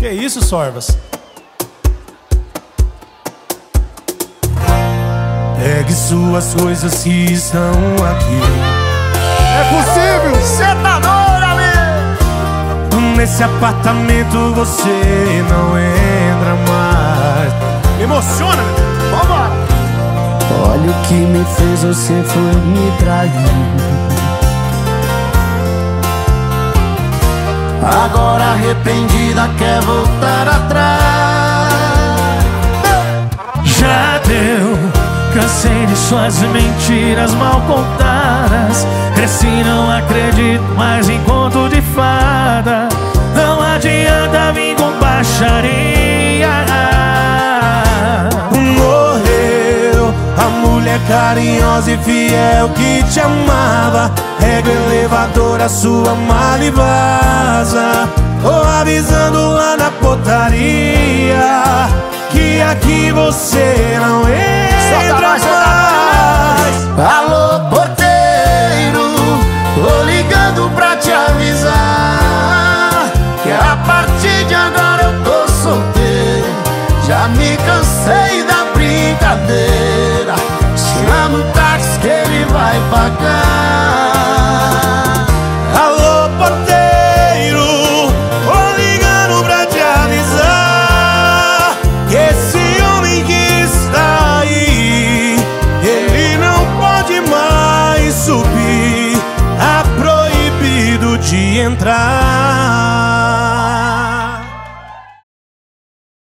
Que isso, Sorvas? Pegue suas coisas que estão aqui. É possível? Cê tá doido, ali? Nesse apartamento você não entra mais. Emociona, meu Deus. Vambora. Olha o que me fez, você foi me trair. Agora arrependida quer voltar atrás. Já deu, cansei de suas mentiras mal contadas. Cresci, não acredito mais em conto de fada. Não adianta vir com baixaria. Morreu a mulher carinhosa e fiel que te amava. Pega o elevador, a sua mala e vaza. Tô avisando lá na portaria que aqui você não entra mais. Alô, porteiro, tô ligando pra te avisar que a partir de agora eu tô solteiro. Já me cansei da brincadeira. Chama o táxi que ele vai pagar. Alô, porteiro, tô ligando pra te avisar que esse homem que está aí, ele não pode mais subir. Tá proibido de entrar.